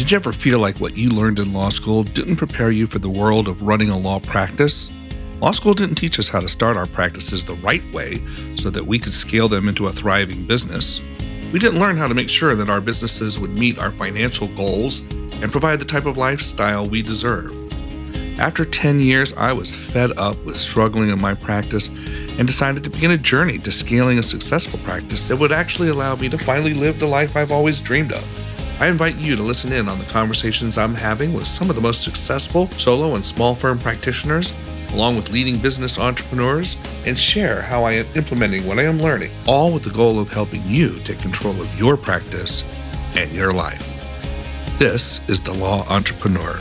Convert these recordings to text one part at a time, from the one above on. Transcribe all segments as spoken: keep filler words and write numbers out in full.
Did you ever feel like what you learned in law school didn't prepare you for the world of running a law practice? Law school didn't teach us how to start our practices the right way so that we could scale them into a thriving business. We didn't learn how to make sure that our businesses would meet our financial goals and provide the type of lifestyle we deserve. After ten years, I was fed up with struggling in my practice and decided to begin a journey to scaling a successful practice that would actually allow me to finally live the life I've always dreamed of. I invite you to listen in on the conversations I'm having with some of the most successful solo and small firm practitioners, along with leading business entrepreneurs, and share how I am implementing what I am learning, all with the goal of helping you take control of your practice and your life. This is The Law Entrepreneur.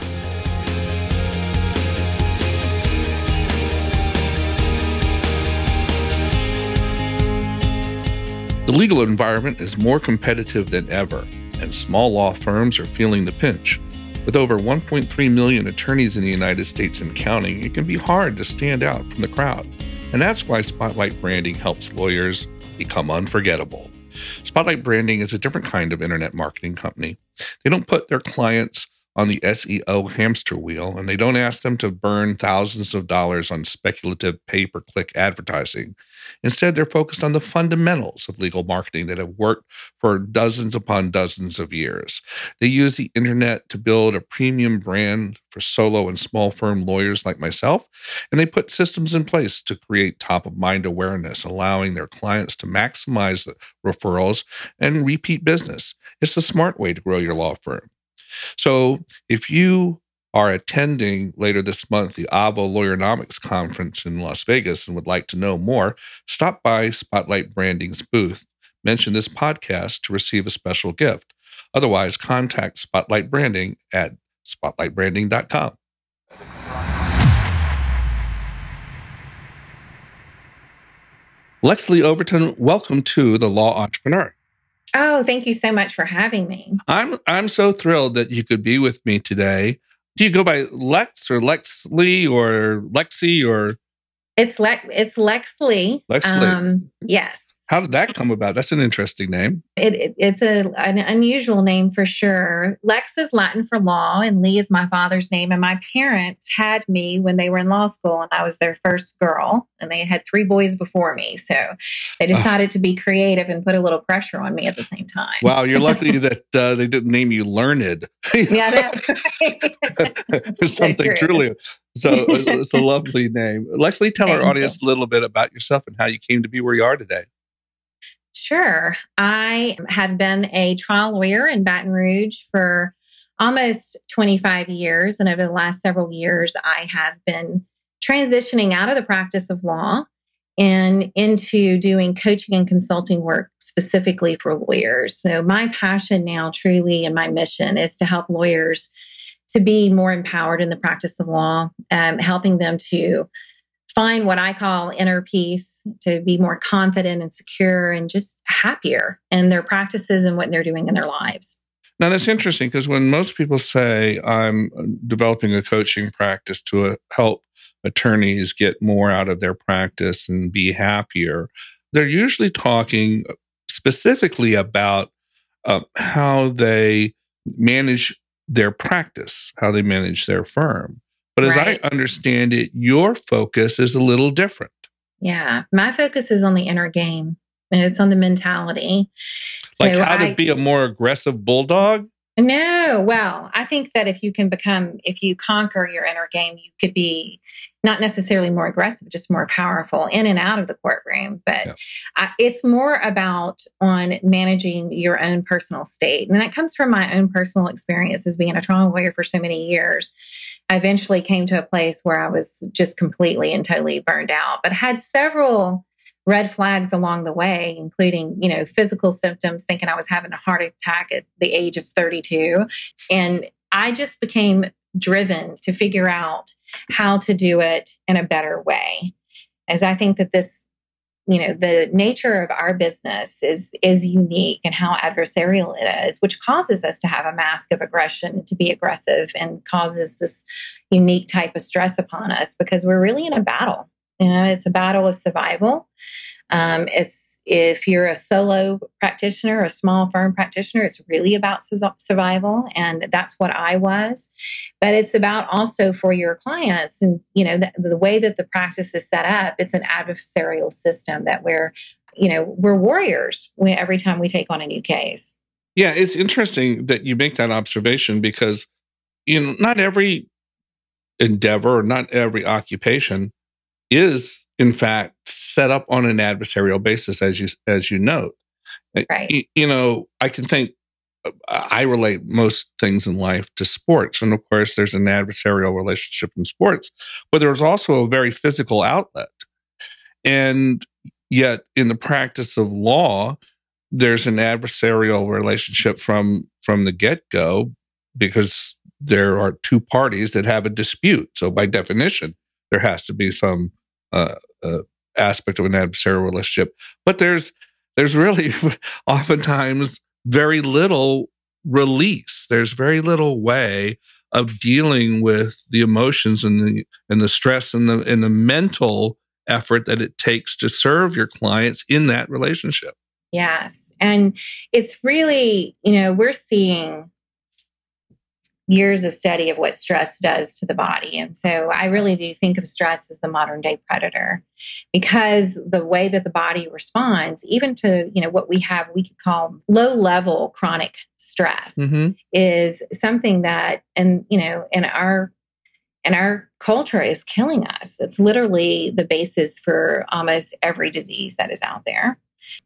The legal environment is more competitive than ever, and small law firms are feeling the pinch. With over one point three million attorneys in the United States and counting, it can be hard to stand out from the crowd. And that's why Spotlight Branding helps lawyers become unforgettable. Spotlight Branding is a different kind of internet marketing company. They don't put their clients on the S E O hamster wheel, and they don't ask them to burn thousands of dollars on speculative pay-per-click advertising. Instead, they're focused on the fundamentals of legal marketing that have worked for dozens upon dozens of years. They use the internet to build a premium brand for solo and small firm lawyers like myself, and they put systems in place to create top-of-mind awareness, allowing their clients to maximize the referrals and repeat business. It's the smart way to grow your law firm. So if you are attending later this month the A V A Lawyeronomics Conference in Las Vegas and would like to know more, stop by Spotlight Branding's booth. Mention this podcast to receive a special gift. Otherwise, contact Spotlight Branding at spotlight branding dot com. Lexley Overton, welcome to The Law Entrepreneur. Oh, thank you so much for having me. I'm I'm so thrilled that you could be with me today. Do you go by Lex or Lexley or Lexi or? It's Lex. It's Lexley. Lexley. Um, yes. How did that come about? That's an interesting name. It, it, it's a, an unusual name for sure. Lex is Latin for law, and Lee is my father's name. And my parents had me when they were in law school, and I was their first girl. And they had three boys before me. So they decided to be creative and put a little pressure on me at the same time. Wow, you're lucky that uh, they didn't name you Learned. Yeah, that's right. Something truly. So it's a lovely name. Lexley, tell Thank our audience you. a little bit about yourself and how you came to be where you are today. Sure. I have been a trial lawyer in Baton Rouge for almost twenty-five years. And over the last several years, I have been transitioning out of the practice of law and into doing coaching and consulting work specifically for lawyers. So my passion now truly and my mission is to help lawyers to be more empowered in the practice of law, um, helping them to find what I call inner peace, to be more confident and secure and just happier in their practices and what they're doing in their lives. Now, that's interesting because when most people say I'm developing a coaching practice to uh, help attorneys get more out of their practice and be happier, they're usually talking specifically about uh, how they manage their practice, how they manage their firm. But as right. I understand it, your focus is a little different. Yeah, my focus is on the inner game. And it's on the mentality. Like so how I, to be a more aggressive bulldog? No, well, I think that if you can become, if you conquer your inner game, you could be not necessarily more aggressive, just more powerful in and out of the courtroom. But yeah. I, it's more about on managing your own personal state. And that comes from my own personal experience as being a trial lawyer for so many years. I eventually came to a place where I was just completely and totally burned out, but had several red flags along the way, including, you know, physical symptoms, thinking I was having a heart attack at the age of thirty-two. And I just became driven to figure out how to do it in a better way. As I think that this, you know, the nature of our business is, is unique and how adversarial it is, which causes us to have a mask of aggression, to be aggressive, and causes this unique type of stress upon us because we're really in a battle. You know, it's a battle of survival. Um, it's if you're a solo practitioner, a small firm practitioner, it's really about su- survival. And that's what I was. But it's about also for your clients. And, you know, the, the way that the practice is set up, it's an adversarial system that we're, you know, we're warriors when, every time we take on a new case. Yeah, it's interesting that you make that observation because, you know, not every endeavor or not every occupation is, in fact, set up on an adversarial basis, as you as you note. Right. You, you know, I can think, I relate most things in life to sports. And of course, there's an adversarial relationship in sports, but there's also a very physical outlet. And yet, in the practice of law, there's an adversarial relationship from, from the get-go because there are two parties that have a dispute. So by definition, there has to be some uh, uh, aspect of an adversarial relationship. But there's there's really oftentimes very little release. There's very little way of dealing with the emotions and the and the stress and the and the mental effort that it takes to serve your clients in that relationship. Yes. And it's really, you know, we're seeing years of study of what stress does to the body. And so I really do think of stress as the modern day predator because the way that the body responds, even to, you know, what we have, we could call low level chronic stress mm-hmm. is something that, and, you know, in our, in our culture is killing us. It's literally the basis for almost every disease that is out there.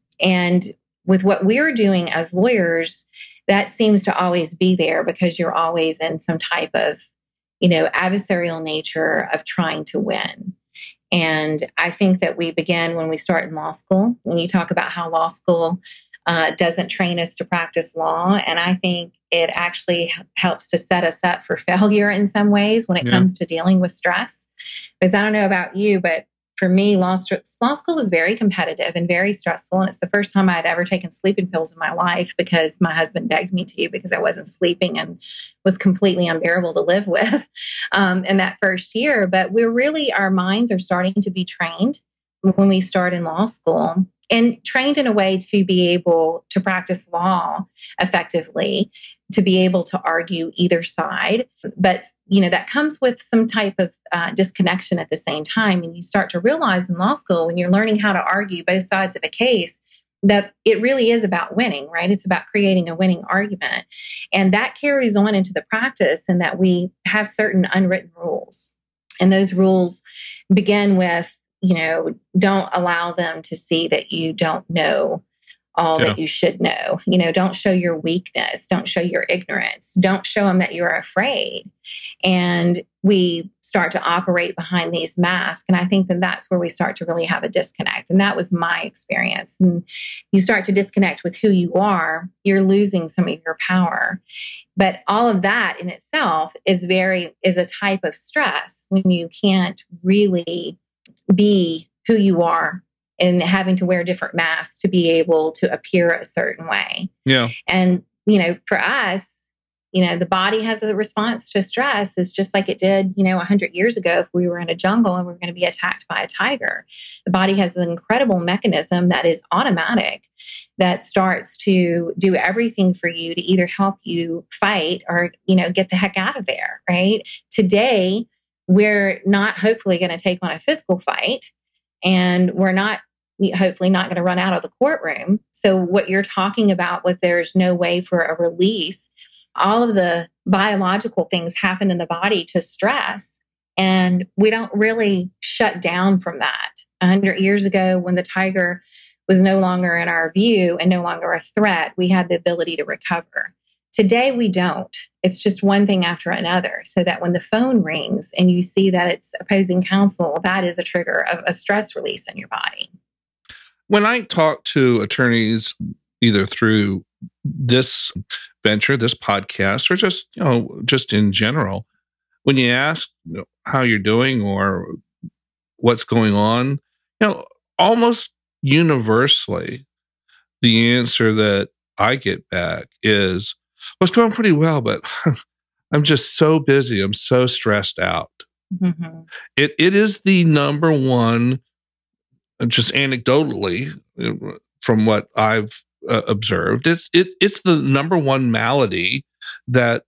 And with what we're doing as lawyers, that seems to always be there because you're always in some type of, you know, adversarial nature of trying to win. And I think that we begin when we start in law school, when you talk about how law school uh, doesn't train us to practice law. And I think it actually helps to set us up for failure in some ways when it yeah. comes to dealing with stress. Because I don't know about you, but for me, law, law school was very competitive and very stressful. And it's the first time I'd ever taken sleeping pills in my life because my husband begged me to because I wasn't sleeping and was completely unbearable to live with um, in that first year. But we're really, our minds are starting to be trained when we start in law school and trained in a way to be able to practice law effectively, to be able to argue either side. But, you know, that comes with some type of uh, disconnection at the same time. And you start to realize in law school, when you're learning how to argue both sides of a case, that it really is about winning, right? It's about creating a winning argument. And that carries on into the practice in that we have certain unwritten rules. And those rules begin with, you know, don't allow them to see that you don't know all yeah. that you should know. You know, don't show your weakness. Don't show your ignorance. Don't show them that you're afraid. And we start to operate behind these masks. And I think that that's where we start to really have a disconnect. And that was my experience. And you start to disconnect with who you are, you're losing some of your power. But all of that in itself is very, is a type of stress when you can't really be who you are and having to wear different masks to be able to appear a certain way. Yeah. And, you know, for us, you know, the body has a response to stress. It's just like it did, you know, a hundred years ago. If we were in a jungle and we were going to be attacked by a tiger, the body has an incredible mechanism that is automatic that starts to do everything for you to either help you fight or, you know, get the heck out of there. Right. Today, we're not hopefully going to take on a physical fight, and we're not hopefully not going to run out of the courtroom. So what you're talking about with there's no way for a release, all of the biological things happen in the body to stress, and we don't really shut down from that. A hundred years ago, when the tiger was no longer in our view and no longer a threat, we had the ability to recover. Today, we don't. It's just one thing after another. So that when the phone rings and you see that it's opposing counsel, that is a trigger of a stress release in your body. When I talk to attorneys, either through this venture, this podcast, or just, you know, just in general, when you ask, you know, how you're doing or what's going on, you know, almost universally, the answer that I get back is, well, it's going pretty well, but I'm just so busy. I'm so stressed out. Mm-hmm. It It is the number one, just anecdotally, from what I've uh, observed, it's it, it's the number one malady that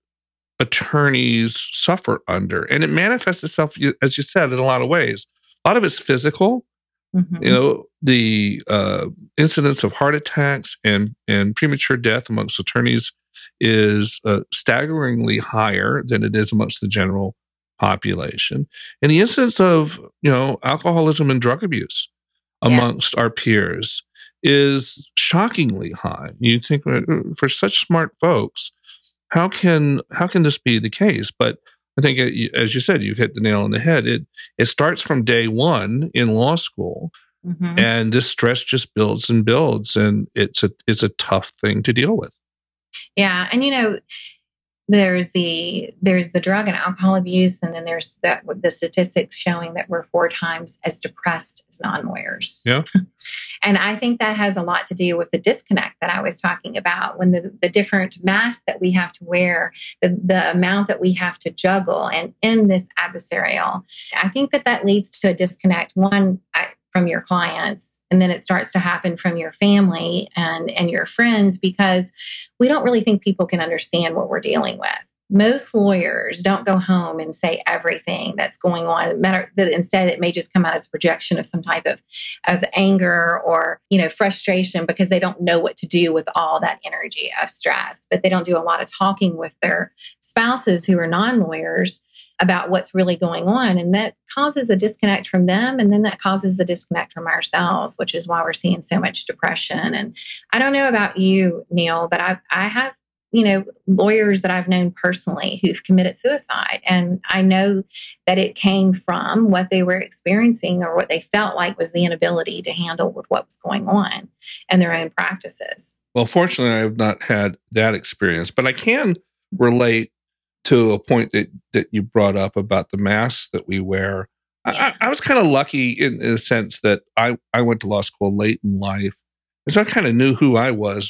attorneys suffer under, and it manifests itself, as you said, in a lot of ways. A lot of it's physical. Mm-hmm. You know, the uh, incidence of heart attacks and and premature death amongst attorneys is uh, staggeringly higher than it is amongst the general population, and the incidence of you know alcoholism and drug abuse amongst yes. our peers is shockingly high. You think for such smart folks, how can how can this be the case? But I think, as you said, you've hit the nail on the head. It it starts from day one in law school, mm-hmm. and this stress just builds and builds, and it's a it's a tough thing to deal with. Yeah, and you know, there's the there's the drug and alcohol abuse, and then there's that the statistics showing that we're four times as depressed as non-lawyers. Yeah, and I think that has a lot to do with the disconnect that I was talking about. When the the different masks that we have to wear, the the amount that we have to juggle, and in this adversarial, I think that that leads to a disconnect. One, I, from your clients, and then it starts to happen from your family and, and your friends, because we don't really think people can understand what we're dealing with. Most lawyers don't go home and say everything that's going on. Matter that instead, it may just come out as a projection of some type of, of anger or you know frustration, because they don't know what to do with all that energy of stress. But they don't do a lot of talking with their spouses who are non-lawyers about what's really going on. And that causes a disconnect from them. And then that causes a disconnect from ourselves, which is why we're seeing so much depression. And I don't know about you, Neil, but I I have, you know, lawyers that I've known personally who've committed suicide. And I know that it came from what they were experiencing or what they felt like was the inability to handle with what was going on in their own practices. Well, fortunately, I have not had that experience, but I can relate to a point that, that you brought up about the masks that we wear. Yeah. I, I was kind of lucky in, in a sense that I, I went to law school late in life. And so I kind of knew who I was,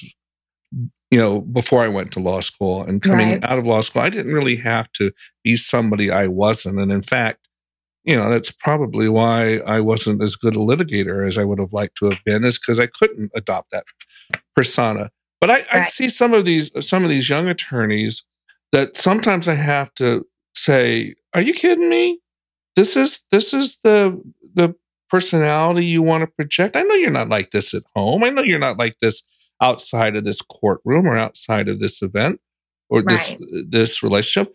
you know, before I went to law school. And coming right. out of law school, I didn't really have to be somebody I wasn't. And in fact, you know, that's probably why I wasn't as good a litigator as I would have liked to have been, is because I couldn't adopt that persona. But I, right. I see some of these some of these young attorneys that sometimes I have to say, "Are you kidding me? This is this is the the personality you want to project? I know you're not like this at home. I know you're not like this outside of this courtroom or outside of this event or right. this this relationship.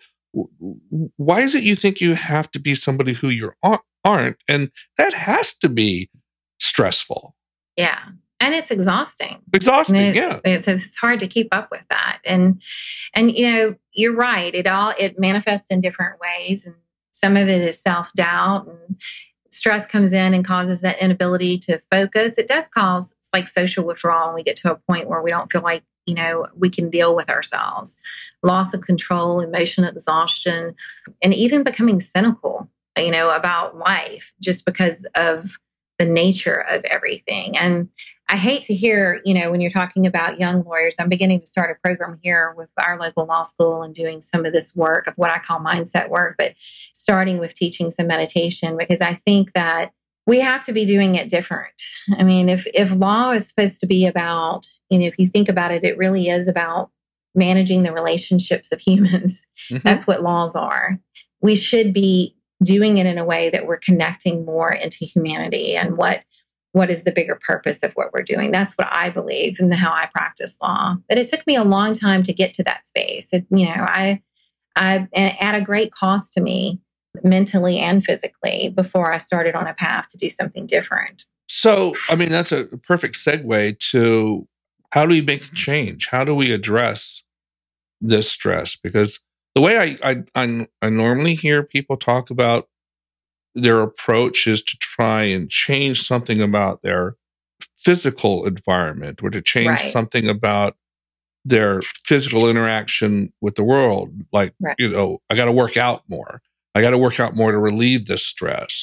Why is it you think you have to be somebody who you aren't?" And that has to be stressful. Yeah. And it's exhausting. Exhausting, it, yeah. It's, it's hard to keep up with that. And, and, you know, you're right. It all, it manifests in different ways. And some of it is self-doubt, and stress comes in and causes that inability to focus. It does cause like social withdrawal. And we get to a point where we don't feel like, you know, we can deal with ourselves. Loss of control, emotional exhaustion, and even becoming cynical, you know, about life just because of the nature of everything. And I hate to hear, you know, when you're talking about young lawyers, I'm beginning to start a program here with our local law school and doing some of this work of what I call mindset work, but starting with teaching some meditation, because I think that we have to be doing it different. I mean, if, if law is supposed to be about, you know, if you think about it, it really is about managing the relationships of humans. Mm-hmm. That's what laws are. We should be doing it in a way that we're connecting more into humanity and what what is the bigger purpose of what we're doing. That's what I believe and how I practice law. But it took me a long time to get to that space. It, you know, I, I at a great cost to me, mentally and physically, before I started on a path to do something different. So, I mean, that's a perfect segue to how do we make change? How do we address this stress? Because the way I, I, I, I normally hear people talk about their approach is to try and change something about their physical environment, or to change right. something about their physical interaction with the world. Like, right. you know, I got to work out more. I got to work out more to relieve this stress.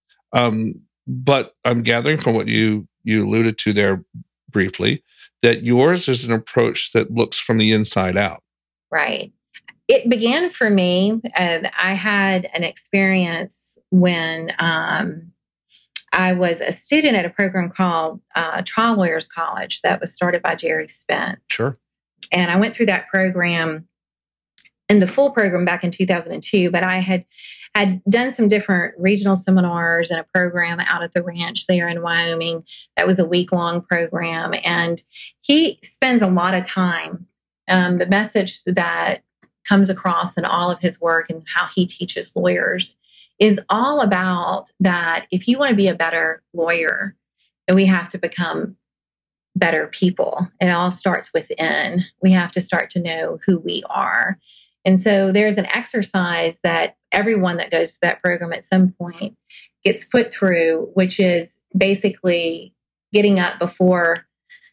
Um, but I'm gathering from what you, you alluded to there briefly, that yours is an approach that looks from the inside out. Right. It began for me, uh, I had an experience when um, I was a student at a program called uh, Trial Lawyers College that was started by Jerry Spence. Sure. And I went through that program in the full program back in two thousand two, but I had had done some different regional seminars and a program out at the ranch there in Wyoming. That was a week-long program. And he spends a lot of time. Um, the message that comes across in all of his work and how he teaches lawyers is all about that if you want to be a better lawyer, then we have to become better people. It all starts within. We have to start to know who we are. And so there's an exercise that everyone that goes to that program at some point gets put through, which is basically getting up before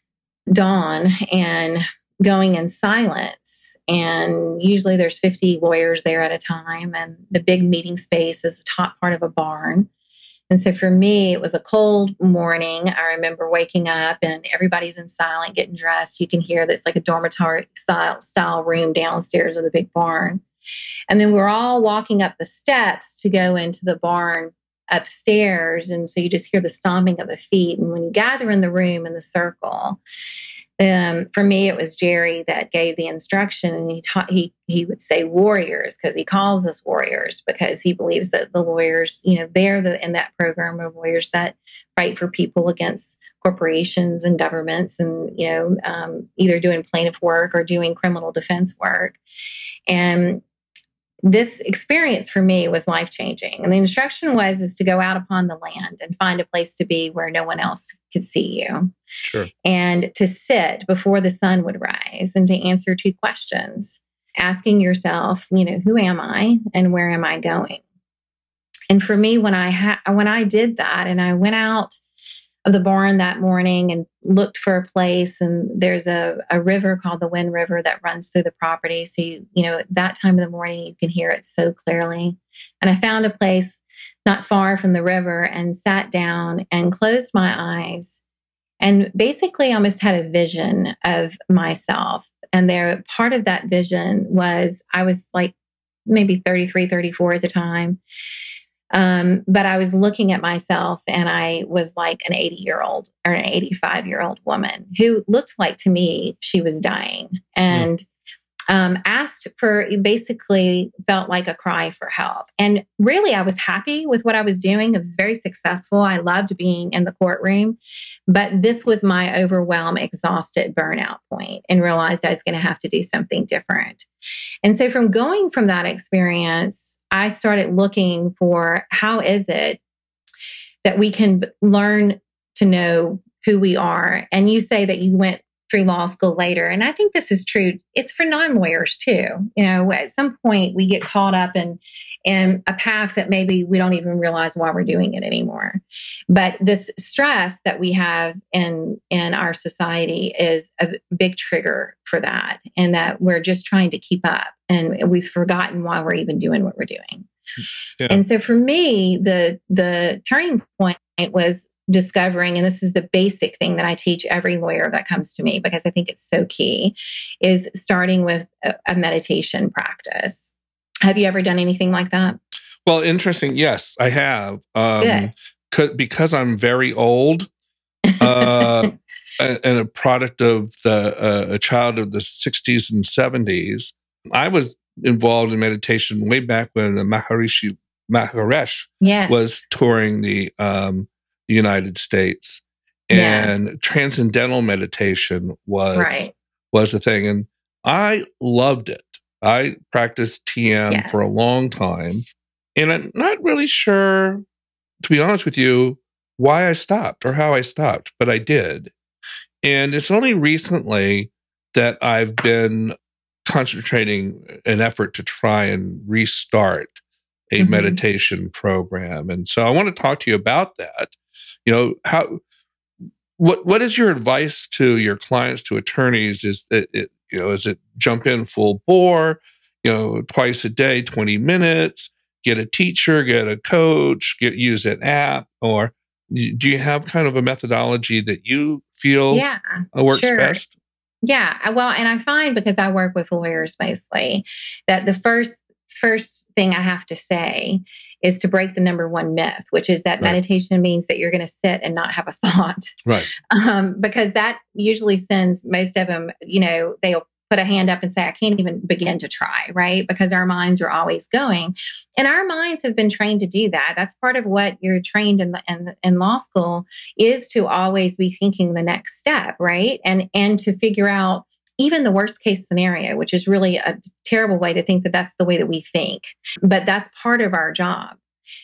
dawn and going in silence. And usually there's fifty lawyers there at a time. And the big meeting space is the top part of a barn. And so for me, it was a cold morning. I remember waking up and everybody's in silent, getting dressed. You can hear this like a dormitory style, style room downstairs of the big barn. And then we're all walking up the steps to go into the barn upstairs. And so you just hear the stomping of the feet. And when you gather in the room in the circle, Um, for me, it was Jerry that gave the instruction, and he taught, he he would say warriors because he calls us warriors because he believes that the lawyers, you know, they're the in that program of lawyers that fight for people against corporations and governments, and you know, um, either doing plaintiff work or doing criminal defense work. And this experience for me was life-changing. And the instruction was is to go out upon the land and find a place to be where no one else could see you. Sure. And to sit before the sun would rise and to answer two questions, asking yourself, you know, who am I and where am I going? And for me, when I ha- when I did that and I went out of the barn that morning and looked for a place, and there's a, a river called the Wind River that runs through the property. So, you, you know, at that time of the morning, you can hear it so clearly. And I found a place not far from the river and sat down and closed my eyes and basically almost had a vision of myself. And there, part of that vision was I was like maybe thirty-three, thirty-four at the time. Um, but I was looking at myself and I was like an eighty year old or an eighty-five year old woman who looked like to me she was dying and um, asked for, basically felt like a cry for help. And really, I was happy with what I was doing. It was very successful. I loved being in the courtroom, but this was my overwhelmed, exhausted burnout point, and realized I was going to have to do something different. And so from going from that experience, I started looking for how is it that we can learn to know who we are. And you say that you went through law school later. And I think this is true. It's for non-lawyers too. You know, at some point we get caught up in, in a path that maybe we don't even realize why we're doing it anymore. But this stress that we have in, in our society is a big trigger for that. And that we're just trying to keep up and we've forgotten why we're even doing what we're doing. Yeah. And so for me, the, the turning point was discovering, and this is the basic thing that I teach every lawyer that comes to me because I think it's so key, is starting with a, a meditation practice. Have you ever done anything like that? Well, interesting. Yes, I have. Um, Good. c- because I'm very old uh, and a product of the uh, a child of the sixties and seventies, I was involved in meditation way back when the Maharishi Maharaj yes. was touring the um, the United States, and yes. transcendental meditation was right. was the thing, and I loved it. I practiced T M yes. for a long time, and I'm not really sure, to be honest with you, why I stopped or how I stopped, but I did. And it's only recently that I've been concentrating an effort to try and restart a mm-hmm. meditation program. And so I want to talk to you about that. You know, how, what, what is your advice to your clients, to attorneys? Is it, it, you know, is it jump in full bore, you know, twice a day, twenty minutes, get a teacher, get a coach, get, use an app, or do you have kind of a methodology that you feel yeah, works sure. best? Yeah. Well, and I find, because I work with lawyers mostly, that the first first thing I have to say is to break the number one myth, which is that right. meditation means that you're going to sit and not have a thought. Right. Um, because that usually sends most of them, you know, they'll put a hand up and say, I can't even begin to try, right? Because our minds are always going. And our minds have been trained to do that. That's part of what you're trained in, in, in law school, is to always be thinking the next step, right? And, and to figure out even the worst case scenario, which is really a terrible way to think that that's the way that we think. But that's part of our job.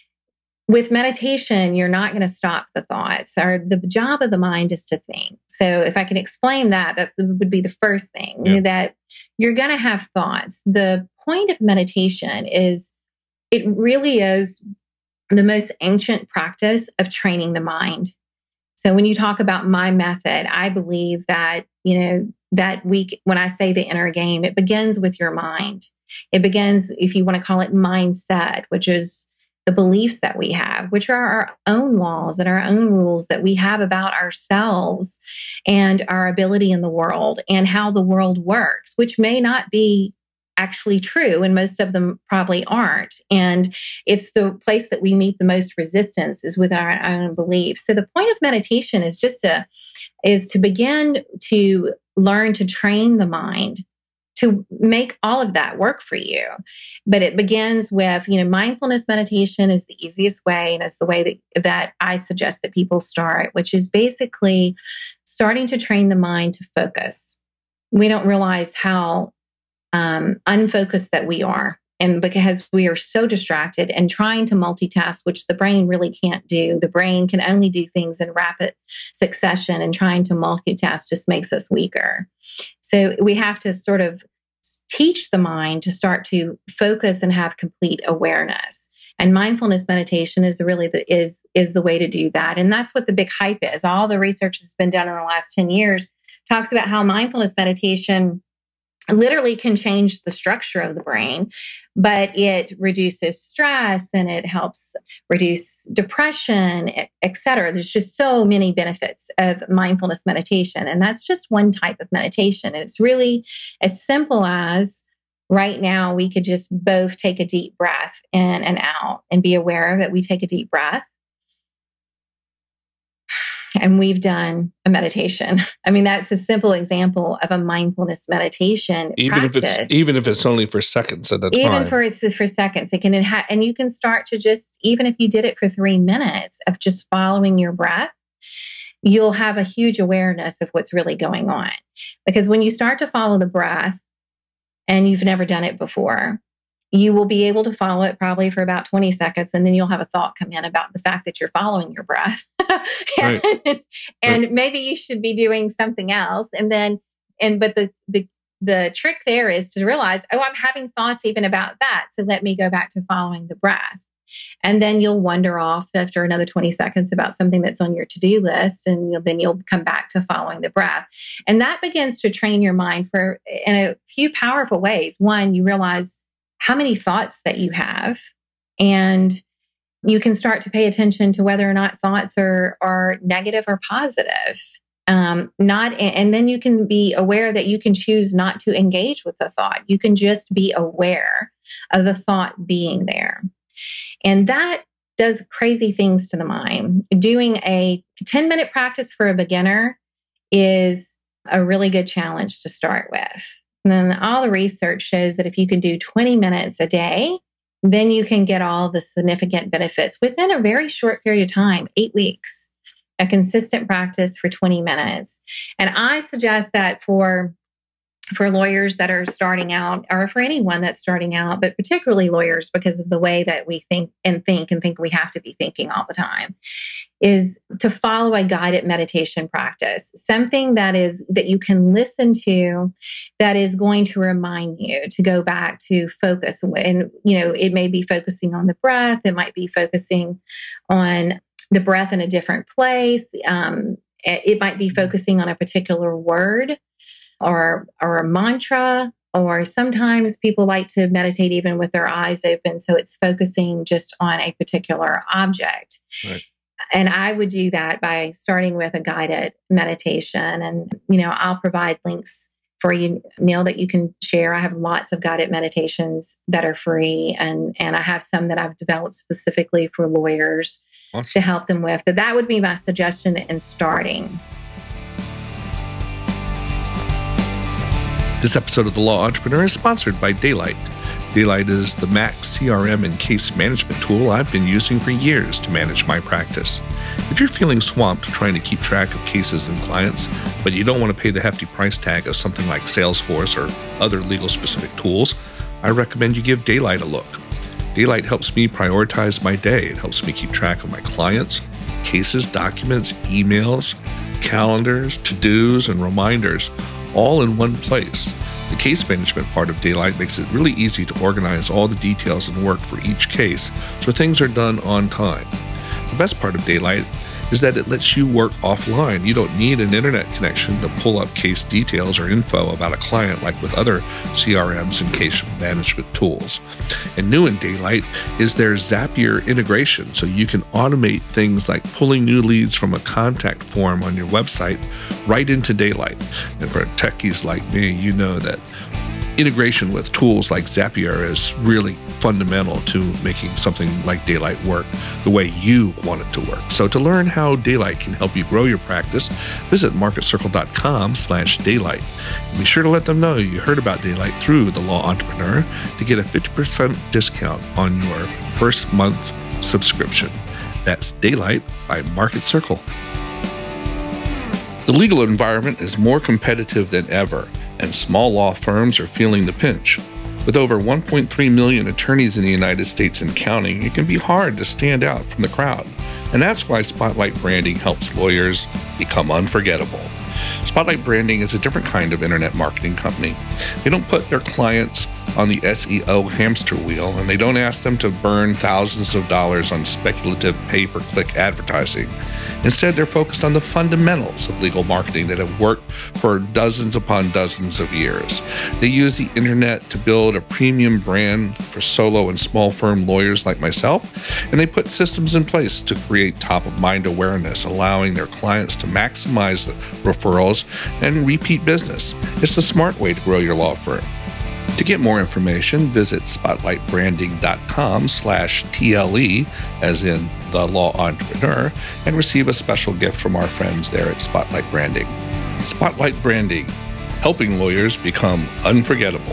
With meditation, you're not going to stop the thoughts. Or the job of the mind is to think. So if I can explain that, that would be the first thing, yeah. that you're going to have thoughts. The point of meditation is it really is the most ancient practice of training the mind. So when you talk about my method, I believe that, you know, that week, when I say the inner game, it begins with your mind. It begins, if you want to call it mindset, which is the beliefs that we have, which are our own laws and our own rules that we have about ourselves and our ability in the world and how the world works, which may not be actually true, and most of them probably aren't. And it's the place that we meet the most resistance is with our own beliefs. So the point of meditation is just to is to begin to learn to train the mind to make all of that work for you. But it begins with, you know, mindfulness meditation is the easiest way, and it's the way that, that I suggest that people start, which is basically starting to train the mind to focus. We don't realize how um, unfocused that we are. And because we are so distracted and trying to multitask, which the brain really can't do. The brain can only do things in rapid succession, and trying to multitask just makes us weaker. So we have to sort of teach the mind to start to focus and have complete awareness. And mindfulness meditation is really the, is, is the way to do that. And that's what the big hype is. All the research that's been done in the last ten years talks about how mindfulness meditation literally can change the structure of the brain, but it reduces stress and it helps reduce depression, et cetera. There's just so many benefits of mindfulness meditation. And that's just one type of meditation. And it's really as simple as right now, we could just both take a deep breath in and out and be aware that we take a deep breath. And we've done a meditation. I mean, that's a simple example of a mindfulness meditation even practice. If it's, even if it's only for seconds at a time. Even for, for seconds. It can ha- and you can start to just, even if you did it for three minutes of just following your breath, you'll have a huge awareness of what's really going on. Because when you start to follow the breath and you've never done it before, you will be able to follow it probably for about twenty seconds. And then you'll have a thought come in about the fact that you're following your breath. and right. and right. maybe you should be doing something else. And then, and, but the, the, the trick there is to realize, oh, I'm having thoughts even about that. So let me go back to following the breath. And then you'll wander off after another twenty seconds about something that's on your to-do list. And you'll, then you'll come back to following the breath. And that begins to train your mind for in a few powerful ways. One, you realize how many thoughts that you have, and you can start to pay attention to whether or not thoughts are, are negative or positive. Um, not, and then you can be aware that you can choose not to engage with the thought. You can just be aware of the thought being there. And that does crazy things to the mind. Doing a ten minute practice for a beginner is a really good challenge to start with. And then all the research shows that if you can do twenty minutes a day, then you can get all the significant benefits within a very short period of time, eight weeks, a consistent practice for twenty minutes. And I suggest that for, for lawyers that are starting out, or for anyone that's starting out, but particularly lawyers because of the way that we think and think and think we have to be thinking all the time, is to follow a guided meditation practice, something that is that you can listen to, that is going to remind you to go back to focus. And, you know, it may be focusing on the breath. It might be focusing on the breath in a different place. Um, it might be focusing on a particular word or, or a mantra. Or sometimes people like to meditate even with their eyes open. So it's focusing just on a particular object. Right. And I would do that by starting with a guided meditation. And, you know, I'll provide links for you, Neil, that you can share? I have lots of guided meditations that are free, and, and I have some that I've developed specifically for lawyers awesome. To help them with. But that would be my suggestion in starting. This episode of The Law Entrepreneur is sponsored by Daylight. Daylight is the Mac C R M and case management tool I've been using for years to manage my practice. If you're feeling swamped trying to keep track of cases and clients, but you don't want to pay the hefty price tag of something like Salesforce or other legal-specific tools, I recommend you give Daylight a look. Daylight helps me prioritize my day. It helps me keep track of my clients, cases, documents, emails, calendars, to-dos, and reminders, all in one place. The case management part of Daylight makes it really easy to organize all the details and work for each case so things are done on time. The best part of Daylight is that it lets you work offline. You don't need an internet connection to pull up case details or info about a client like with other C R Ms and case management tools. And new in Daylight is their Zapier integration, so you can automate things like pulling new leads from a contact form on your website right into Daylight. And for techies like me, you know that integration with tools like Zapier is really fundamental to making something like Daylight work the way you want it to work. So to learn how Daylight can help you grow your practice, visit marketcircle.com slash Daylight. And be sure to let them know you heard about Daylight through The Law Entrepreneur to get a fifty percent discount on your first month subscription. That's Daylight by Market Circle. The legal environment is more competitive than ever, and small law firms are feeling the pinch. With over one point three million attorneys in the United States and counting, it can be hard to stand out from the crowd. And that's why Spotlight Branding helps lawyers become unforgettable. Spotlight Branding is a different kind of internet marketing company. They don't put their clients on the S E O hamster wheel, and they don't ask them to burn thousands of dollars on speculative pay-per-click advertising. Instead, they're focused on the fundamentals of legal marketing that have worked for dozens upon dozens of years. They use the internet to build a premium brand for solo and small firm lawyers like myself, and they put systems in place to create top-of-mind awareness, allowing their clients to maximize the referrals and repeat business. It's the smart way to grow your law firm. To get more information, visit spotlightbranding.com slash TLE, as in The Law Entrepreneur, and receive a special gift from our friends there at Spotlight Branding. Spotlight Branding, helping lawyers become unforgettable.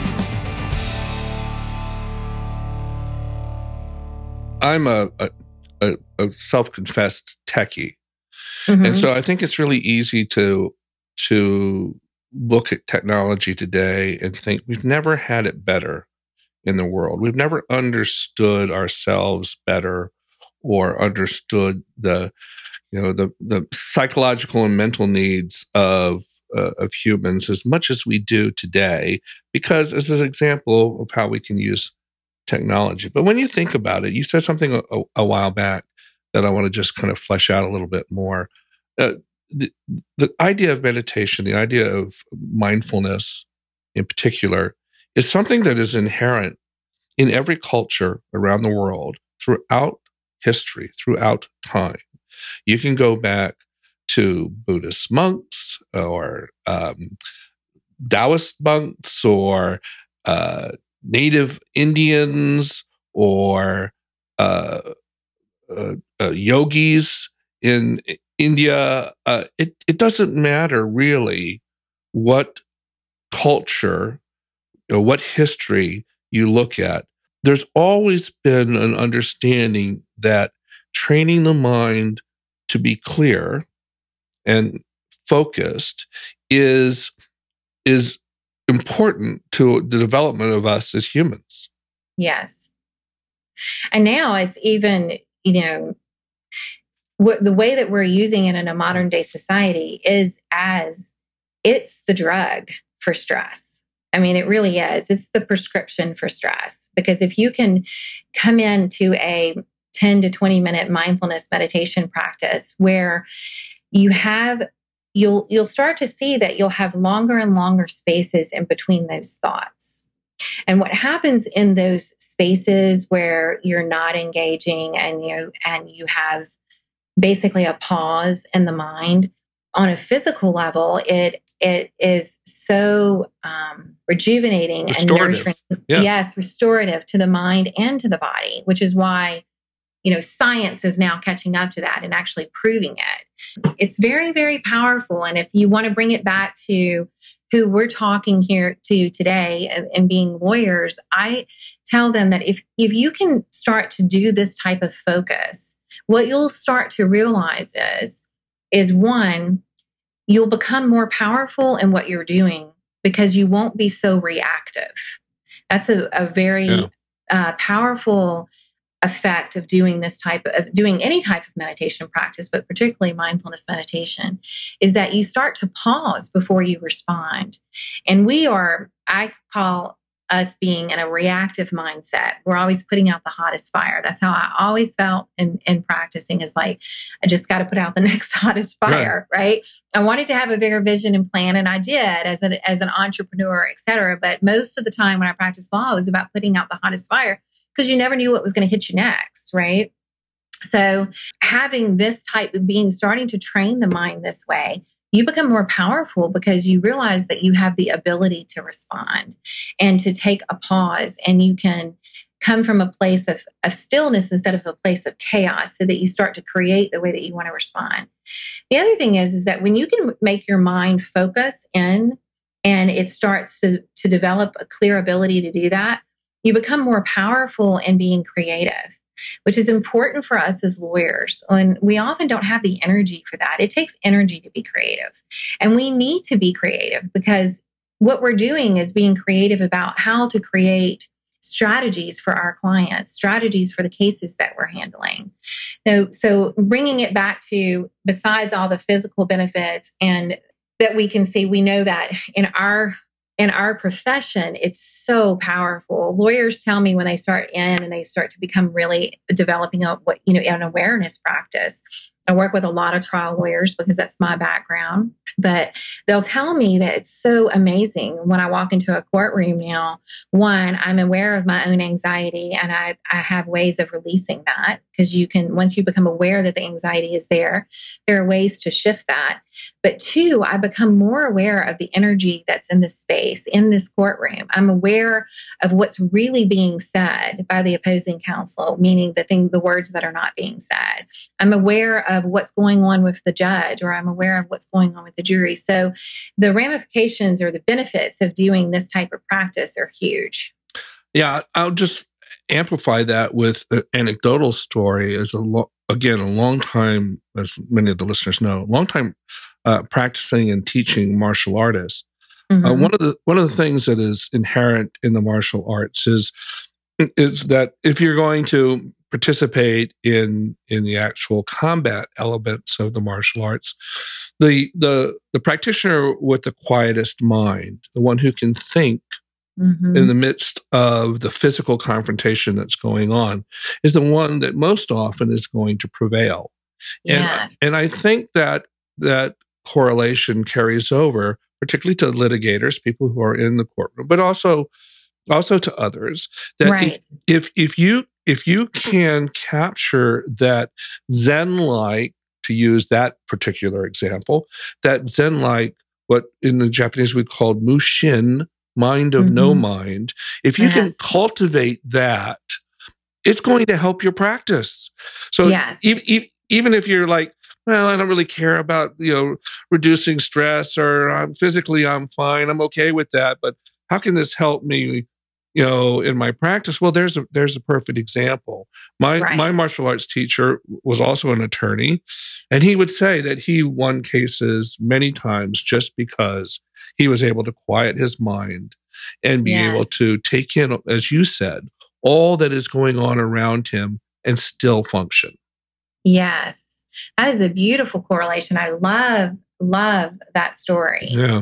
I'm a, a, a self-confessed techie, mm-hmm. and so I think it's really easy to to look at technology today and think we've never had it better in the world. We've never understood ourselves better or understood the, you know, the the psychological and mental needs of uh, of humans as much as we do today, because as an example of how we can use technology. But when you think about it, you said something a, a while back that I want to just kind of flesh out a little bit more. Uh, The, the idea of meditation, the idea of mindfulness in particular, is something that is inherent in every culture around the world throughout history, throughout time. You can go back to Buddhist monks or um, Taoist monks or uh, Native Indians or uh, uh, uh, yogis in India. Uh, it, it doesn't matter really what culture or what history you look at. There's always been an understanding that training the mind to be clear and focused is, is important to the development of us as humans. Yes. And now it's even, you know, the way that we're using it in a modern day society is as it's the drug for stress. I mean, it really is. It's the prescription for stress. Because if you can come into a ten to twenty minute mindfulness meditation practice where you have, you'll, you'll start to see that you'll have longer and longer spaces in between those thoughts. And what happens in those spaces where you're not engaging and you, and you have basically a pause in the mind, on a physical level, it it is so um, rejuvenating and nurturing. Yeah. Yes, restorative to the mind and to the body, which is why, you know, science is now catching up to that and actually proving it. It's very, very powerful. And if you want to bring it back to who we're talking here to today and, and being lawyers, I tell them that if, if you can start to do this type of focus, what you'll start to realize is, is one, you'll become more powerful in what you're doing because you won't be so reactive. That's a, a very yeah. uh, powerful effect of doing this type of doing any type of meditation practice, but particularly mindfulness meditation, is that you start to pause before you respond. And we are, I call us being in a reactive mindset. We're always putting out the hottest fire. That's how I always felt in, in practicing, is like, I just got to put out the next hottest fire, right. right? I wanted to have a bigger vision and plan, and I did as, a, as an entrepreneur, et cetera. But most of the time when I practiced law, it was about putting out the hottest fire, because you never knew what was going to hit you next, right? So having this type of being, starting to train the mind this way, you become more powerful because you realize that you have the ability to respond and to take a pause, and you can come from a place of, of stillness instead of a place of chaos, so that you start to create the way that you want to respond. The other thing is, is that when you can make your mind focus in and it starts to, to develop a clear ability to do that, you become more powerful in being creative, which is important for us as lawyers. And we often don't have the energy for that. It takes energy to be creative. And we need to be creative, because what we're doing is being creative about how to create strategies for our clients, strategies for the cases that we're handling. So, so bringing it back to, besides all the physical benefits and that we can see, we know that in our In our profession, it's so powerful. Lawyers tell me when they start in and they start to become really developing a, what, you know, an awareness practice. I work with a lot of trial lawyers because that's my background, but they'll tell me that it's so amazing when I walk into a courtroom now. One, I'm aware of my own anxiety, and I, I have ways of releasing that, because you can, once you become aware that the anxiety is there, there are ways to shift that. But two, I become more aware of the energy that's in this space, in this courtroom. I'm aware of what's really being said by the opposing counsel, meaning the thing, the words that are not being said. I'm aware of what's going on with the judge, or I'm aware of what's going on with the jury. So the ramifications or the benefits of doing this type of practice are huge. Yeah, I'll just amplify that with an anecdotal story. As a lo- again, a long time, as many of the listeners know, long time uh, practicing and teaching martial artists. Mm-hmm. Uh, one of the one of the things that is inherent in the martial arts is is that if you're going to participate in in the actual combat elements of the martial arts, the the the practitioner with the quietest mind, the one who can think mm-hmm. in the midst of the physical confrontation that's going on, is the one that most often is going to prevail. Yes. And and I think that that correlation carries over, particularly to litigators, people who are in the courtroom, but also also to others. That right. if, if if you if you can capture that Zen-like, to use that particular example, that Zen-like, what in the Japanese we called mushin, mind of mm-hmm. no mind, if you yes. can cultivate that, it's going to help your practice. So yes. e- e- even if you're like, well, I don't really care about, you know, reducing stress, or I'm physically I'm fine, I'm okay with that, but how can this help me, you know, in my practice? Well, there's a there's a perfect example. My right. my martial arts teacher was also an attorney, and he would say that he won cases many times just because he was able to quiet his mind and be yes. able to take in, as you said, all that is going on around him and still function. Yes. That is a beautiful correlation. I love, love that story. Yeah.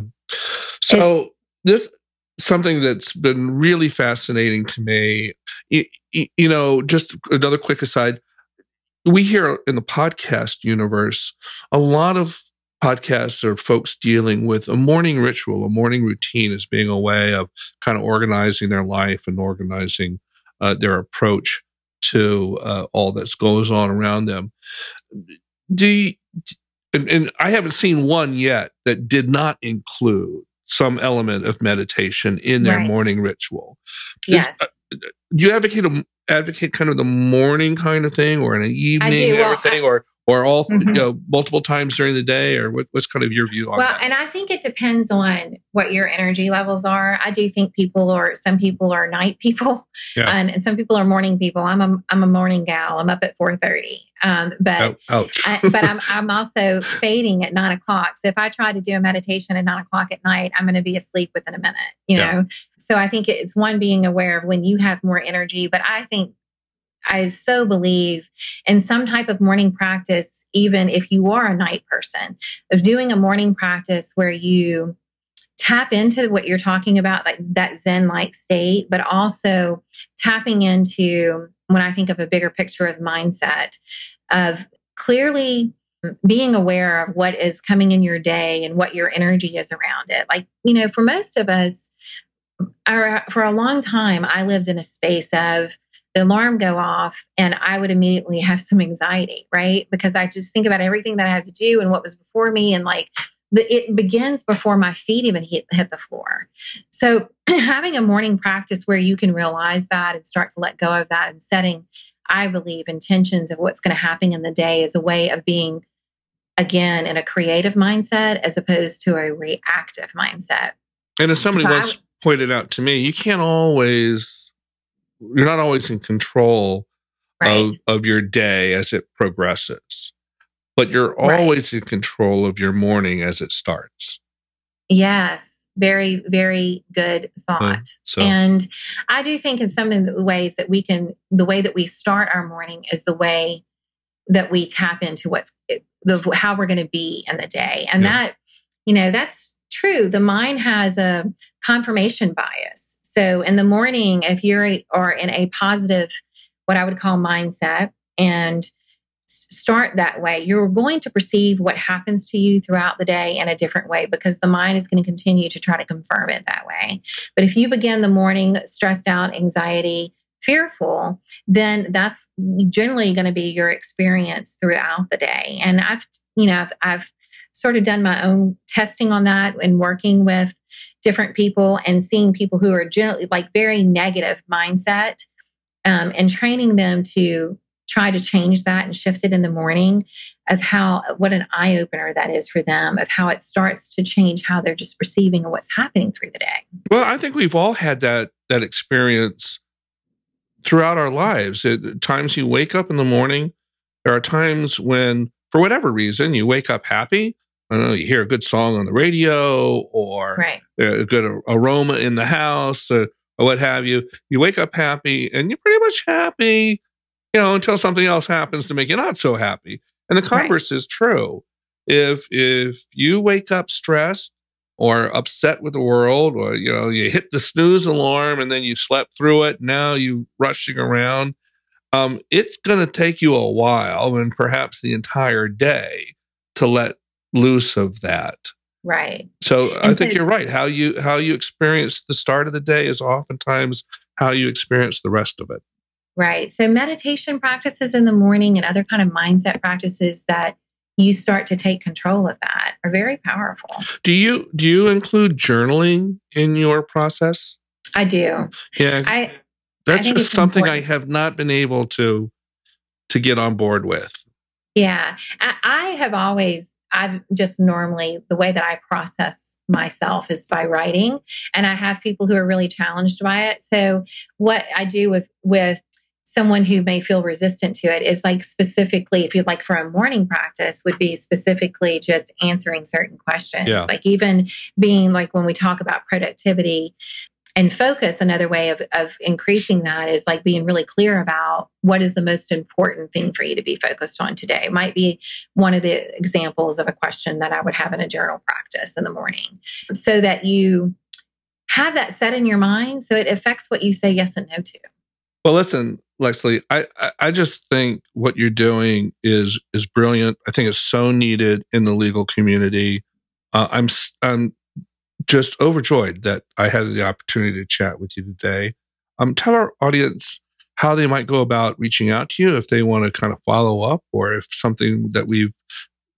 So it, this something that's been really fascinating to me. You, you know, just another quick aside. We hear in the podcast universe a lot of podcasts or folks dealing with a morning ritual, a morning routine, as being a way of kind of organizing their life and organizing uh, their approach to uh, all that goes on around them. Do you, and, and I haven't seen one yet that did not include some element of meditation in their Right. morning ritual. Yes. Is, uh, do you advocate a, advocate kind of the morning kind of thing, or in an evening well, everything, I, or or all mm-hmm. you know, multiple times during the day, or what, what's kind of your view on well, that? Well, and I think it depends on what your energy levels are. I do think people are, some people are night people, yeah. and, and some people are morning people. I'm a I'm a morning gal. I'm up at four thirty. Um, but ouch. I, but I'm I'm also fading at nine o'clock. So if I try to do a meditation at nine o'clock at night, I'm going to be asleep within a minute. You know. Yeah. So I think it's one, being aware of when you have more energy. But I think I so believe in some type of morning practice, even if you are a night person, of doing a morning practice where you tap into what you're talking about, like that Zen-like state, but also tapping into, when I think of a bigger picture of mindset, of clearly being aware of what is coming in your day and what your energy is around it. Like, you know, for most of us, our, for a long time, I lived in a space of the alarm go off and I would immediately have some anxiety, right? Because I just think about everything that I have to do and what was before me. And like, the, it begins before my feet even hit, hit the floor. So having a morning practice where you can realize that and start to let go of that, and setting, I believe, intentions of what's going to happen in the day, is a way of being, again, in a creative mindset as opposed to a reactive mindset. And as somebody so once I, pointed out to me, you can't always... You're not always in control right. of, of your day as it progresses, but you're always right. in control of your morning as it starts. Yes. Very, very good thought. Uh, so. And I do think in some of the ways that we can, the way that we start our morning is the way that we tap into what's the, how we're going to be in the day. And yeah. that, you know, that's true. The mind has a confirmation bias. So in the morning, if you are in a positive, what I would call mindset, and start that way, you're going to perceive what happens to you throughout the day in a different way, because the mind is going to continue to try to confirm it that way. But if you begin the morning stressed out, anxiety, fearful, then that's generally going to be your experience throughout the day. And I've, you know, I've, I've sort of done my own testing on that and working with different people and seeing people who are generally like very negative mindset, um, and training them to try to change that and shift it in the morning, of how, what an eye opener that is for them, of how it starts to change how they're just perceiving and what's happening through the day. Well, I think we've all had that, that experience throughout our lives. At times you wake up in the morning, there are times when, for whatever reason, you wake up happy. I don't know, you hear a good song on the radio, or right. a good aroma in the house, or, or what have you. You wake up happy and you're pretty much happy, you know, until something else happens to make you not so happy. And the converse right. is true. If if you wake up stressed or upset with the world, or, you know, you hit the snooze alarm and then you slept through it, now you rushing around, um, it's going to take you a while, and perhaps the entire day, to let loose of that. Right. So and I think so, you're right. How you how you experience the start of the day is oftentimes how you experience the rest of it. Right. So meditation practices in the morning and other kind of mindset practices that you start to take control of that are very powerful. Do you do you include journaling in your process? I do. Yeah. I that's I just something important. I have not been able to to get on board with. Yeah. I, I have always I've just normally, the way that I process myself is by writing, and I have people who are really challenged by it. So what I do with, with someone who may feel resistant to it is like specifically, if you'd like for a morning practice, would be specifically just answering certain questions. Yeah. Like even being like, when we talk about productivity and focus, another way of, of increasing that is like being really clear about what is the most important thing for you to be focused on today. It might be one of the examples of a question that I would have in a journal practice in the morning, so that you have that set in your mind so it affects what you say yes and no to. Well, listen, Leslie, I, I, I just think what you're doing is is brilliant. I think it's so needed in the legal community. Uh, I'm I'm just overjoyed that I had the opportunity to chat with you today. Um, tell our audience how they might go about reaching out to you if they want to kind of follow up, or if something that we've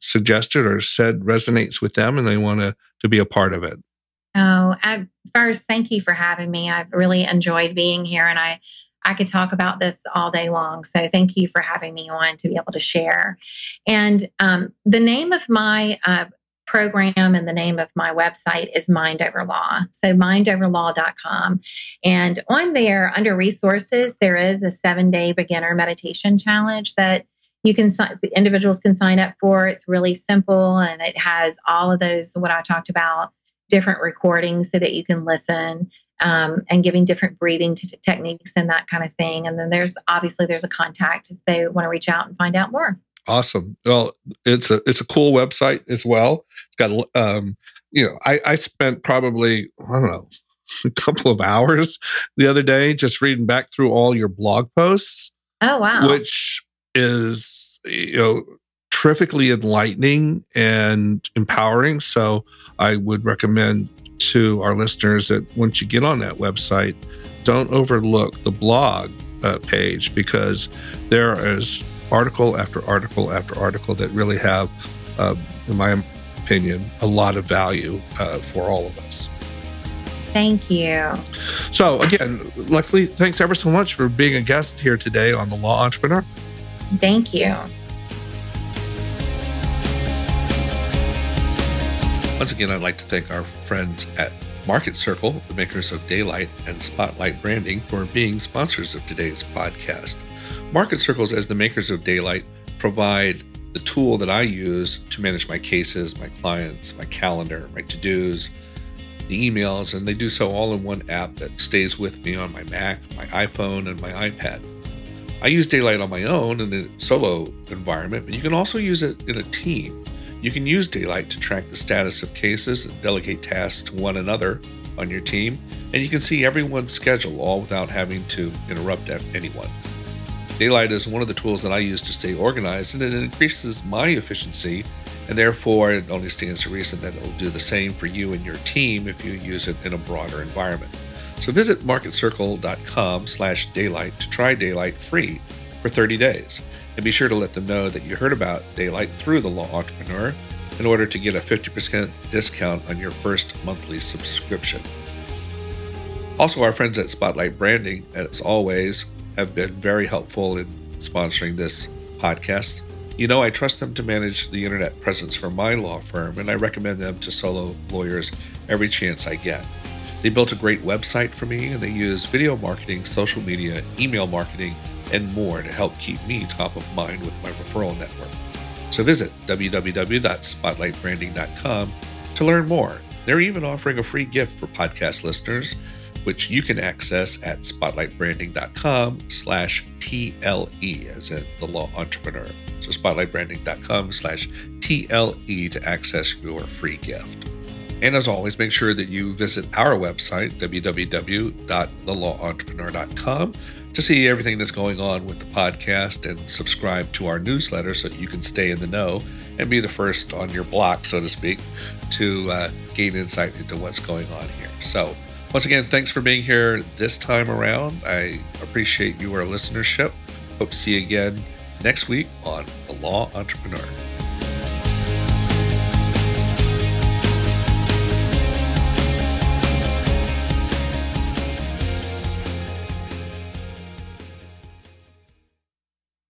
suggested or said resonates with them and they want to, to be a part of it? Oh, I, first, thank you for having me. I've really enjoyed being here, and I, I could talk about this all day long. So thank you for having me on to be able to share. And um, the name of my uh, program and the name of my website is Mind Over Law. So mind over law dot com. And on there, under resources, there is a seven-day beginner meditation challenge that you can, individuals can sign up for. It's really simple, and it has all of those, what I talked about, different recordings so that you can listen, um, and giving different breathing t- techniques and that kind of thing. And then there's obviously there's a contact if they want to reach out and find out more. Awesome. Well, it's a it's a cool website as well. It's got um, you know, I, I spent probably I don't know a couple of hours the other day just reading back through all your blog posts. Oh wow! Which is you know. terrifically enlightening and empowering. So I would recommend to our listeners that once you get on that website, don't overlook the blog uh, page, because there is article after article after article that really have, uh, in my opinion, a lot of value uh, for all of us. Thank you. So again, Leslie, thanks ever so much for being a guest here today on The Law Entrepreneur. Thank you. Once again, I'd like to thank our friends at Market Circle, the makers of Daylight and Spotlight Branding, for being sponsors of today's podcast. Market Circles, as the makers of Daylight, provide the tool that I use to manage my cases, my clients, my calendar, my to-dos, the emails, and they do so all in one app that stays with me on my Mac, my iPhone, and my iPad. I use Daylight on my own in a solo environment, but you can also use it in a team. You can use Daylight to track the status of cases and delegate tasks to one another on your team, and you can see everyone's schedule all without having to interrupt anyone. Daylight is one of the tools that I use to stay organized, and it increases my efficiency, and therefore it only stands to reason that it will do the same for you and your team if you use it in a broader environment. So visit marketcircle.com slash daylight to try Daylight free for thirty days. And be sure to let them know that you heard about Daylight through The Law Entrepreneur in order to get a fifty percent discount on your first monthly subscription. Also, our friends at Spotlight Branding, as always, have been very helpful in sponsoring this podcast. You know, I trust them to manage the internet presence for my law firm, and I recommend them to solo lawyers every chance I get. They built a great website for me, and they use video marketing, social media, email marketing, and more to help keep me top of mind with my referral network. So visit w w w dot spotlight branding dot com to learn more. They're even offering a free gift for podcast listeners, which you can access at spotlight branding dot com slash T L E, as in The Law Entrepreneur. So spotlight branding dot com slash T L E to access your free gift. And as always, make sure that you visit our website, w w w dot the law entrepreneur dot com, to see everything that's going on with the podcast and subscribe to our newsletter so that you can stay in the know and be the first on your block, so to speak, to uh, gain insight into what's going on here. So once again, thanks for being here this time around. I appreciate your listenership. Hope to see you again next week on The Law Entrepreneur.